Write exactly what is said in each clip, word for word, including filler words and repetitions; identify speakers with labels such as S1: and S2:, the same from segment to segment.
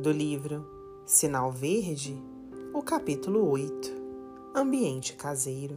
S1: do livro Sinal Verde, o capítulo oito, Ambiente Caseiro.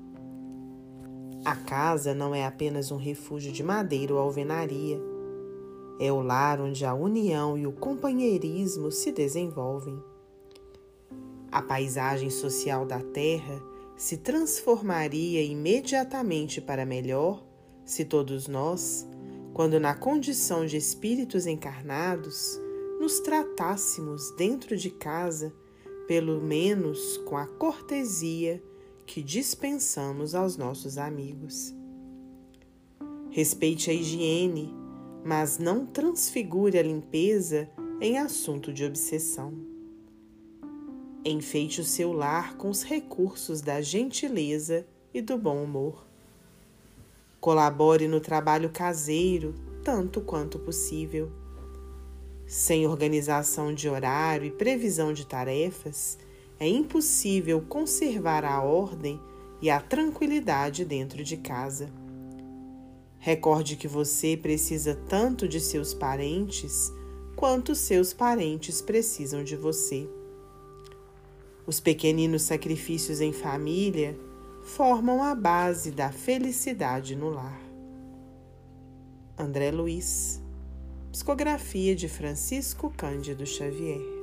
S1: A casa não é apenas um refúgio de madeira ou alvenaria. É o lar onde a união e o companheirismo se desenvolvem. A paisagem social da Terra se transformaria imediatamente para melhor se todos nós, quando na condição de espíritos encarnados, nos tratássemos dentro de casa, pelo menos com a cortesia que dispensamos aos nossos amigos. Respeite a higiene, mas não transfigure a limpeza em assunto de obsessão. Enfeite o seu lar com os recursos da gentileza e do bom humor. Colabore no trabalho caseiro tanto quanto possível. Sem organização de horário e previsão de tarefas, é impossível conservar a ordem e a tranquilidade dentro de casa. Recorde que você precisa tanto de seus parentes quanto seus parentes precisam de você. Os pequeninos sacrifícios em família formam a base da felicidade no lar. André Luiz, psicografia de Francisco Cândido Xavier.